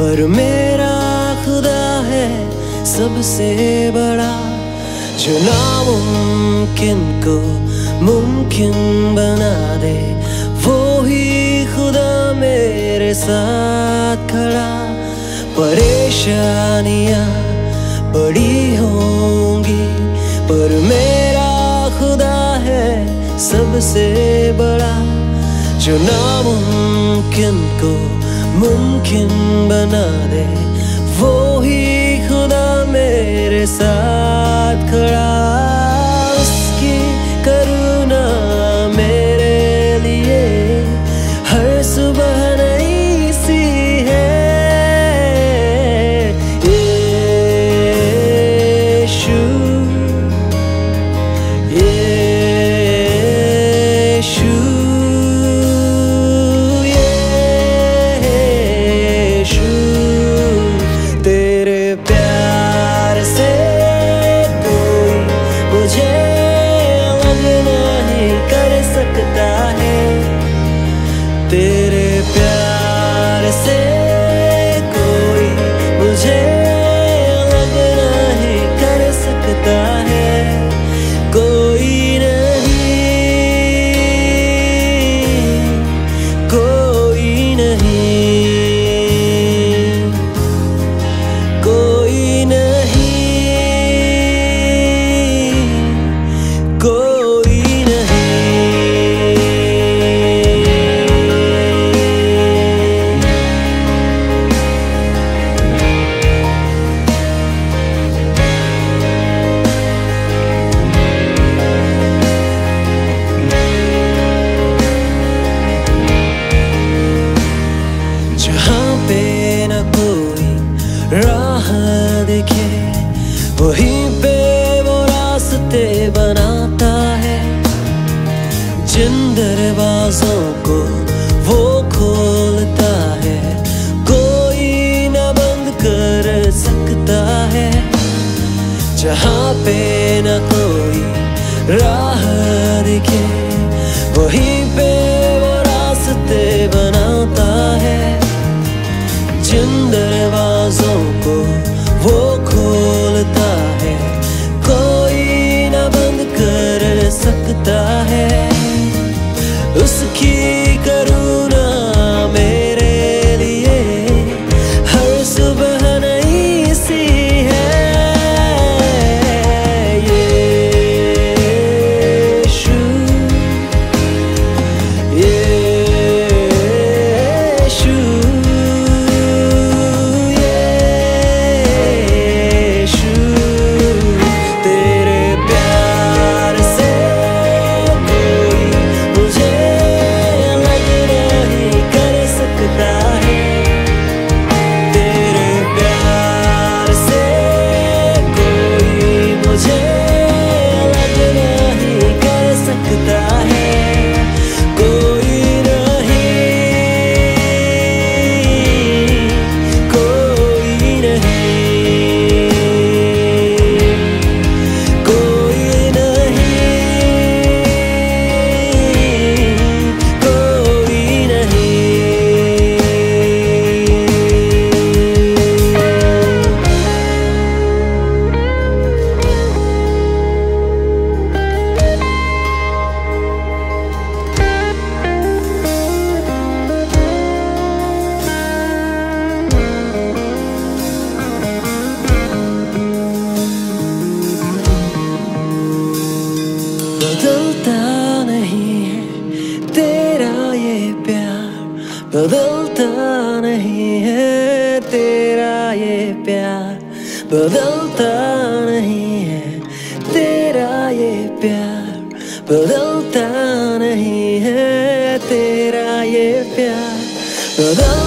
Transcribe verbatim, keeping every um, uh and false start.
पर मेरा खुदा है सबसे बड़ा, जो नामुमकिन को मुमकिन बना दे। वो ही खुदा मेरे साथ खड़ा। परेशानियां बड़ी होंगी पर मेरा खुदा है सबसे बड़ा, जो नामुमकिन को मुमकिन बना दे। वो ही खुदा मेरे साथ खड़ा। उसकी करुणा मेरे लिए हर सुबह नई सी है। यीशु यीशु यीशु तेरे प्यार से कोई मुझे अलग नहीं कर सकता है। तेरे प्यार से कोई मुझे अलग नहीं कर सकता है। कोई नहीं, कोई नहीं, कोई नहीं, कोई जहाँ पे न कोई राह दिखे वहीं पे वो रास्ते बनाता है। जिन दरवाजों को वो खोलता है कोई न बंद कर सकता है। जहाँ पे न कोई राह दिखे वहीं पे वो रास्ते बनाता है। जिन दरवाजों को वो खोलता है कोई न बंद कर सकता है। उसकी करुणा मेरे लिए हर सुबह नई सी है। यीशु यीशु बदलता नहीं है तेरा ये प्यार, बदलता नहीं है तेरा ये प्यार, बदलता नहीं है तेरा ये प्यार, बदलता नहीं है तेरा ये प्यार, बदल